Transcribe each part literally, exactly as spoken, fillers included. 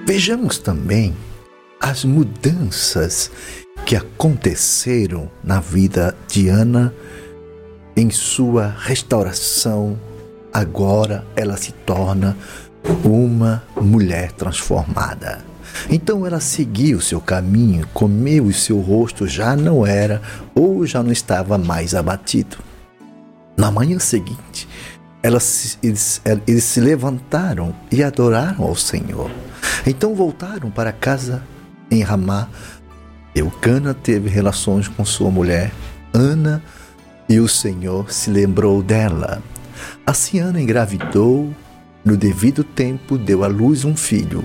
Vejamos também as mudanças que aconteceram na vida de Ana em sua restauração. Agora ela se torna uma mulher transformada. Então ela seguiu o seu caminho, comeu e seu rosto já não era ou já não estava mais abatido. Na manhã seguinte, elas, eles, eles se levantaram e adoraram ao Senhor. Então voltaram para casa em Ramá. Eucana teve relações com sua mulher, Ana, e o Senhor se lembrou dela. Assim Ana engravidou, no devido tempo deu à luz um filho,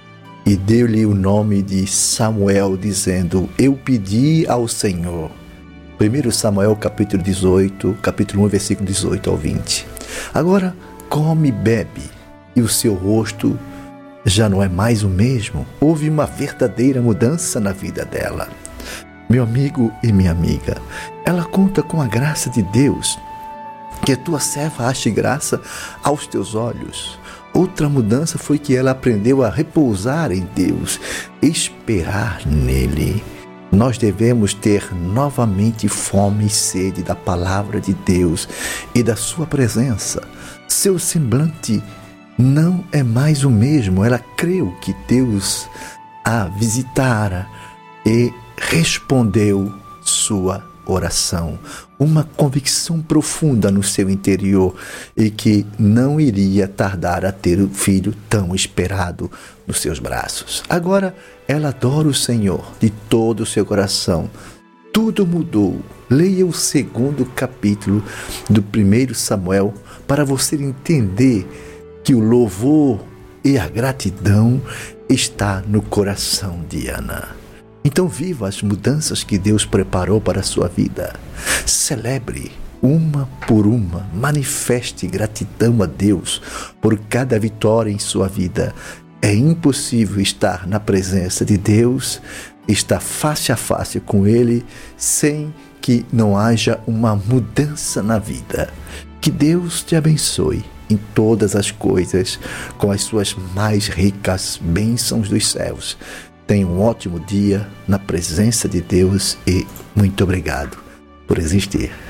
e deu-lhe o nome de Samuel, dizendo: eu pedi ao Senhor. primeiro Samuel capítulo dezoito, capítulo um, versículo dezoito ao vinte. Agora come e bebe, e o seu rosto já não é mais o mesmo. Houve uma verdadeira mudança na vida dela. Meu amigo e minha amiga, ela conta com a graça de Deus. Que a tua serva ache graça aos teus olhos. Outra mudança foi que ela aprendeu a repousar em Deus, esperar nele. Nós devemos ter novamente fome e sede da palavra de Deus e da sua presença. Seu semblante não é mais o mesmo. Ela creu que Deus a visitara e respondeu sua oração. Uma convicção profunda no seu interior e que não iria tardar a ter o filho tão esperado nos seus braços. Agora ela adora o Senhor de todo o seu coração. Tudo mudou. Leia o segundo capítulo do primeiro Samuel para você entender que o louvor e a gratidão está no coração de Ana. Então viva as mudanças que Deus preparou para a sua vida. Celebre uma por uma. Manifeste gratidão a Deus por cada vitória em sua vida. É impossível estar na presença de Deus, estar face a face com Ele, sem que não haja uma mudança na vida. Que Deus te abençoe em todas as coisas, com as suas mais ricas bênçãos dos céus. Tenha um ótimo dia na presença de Deus e muito obrigado por existir.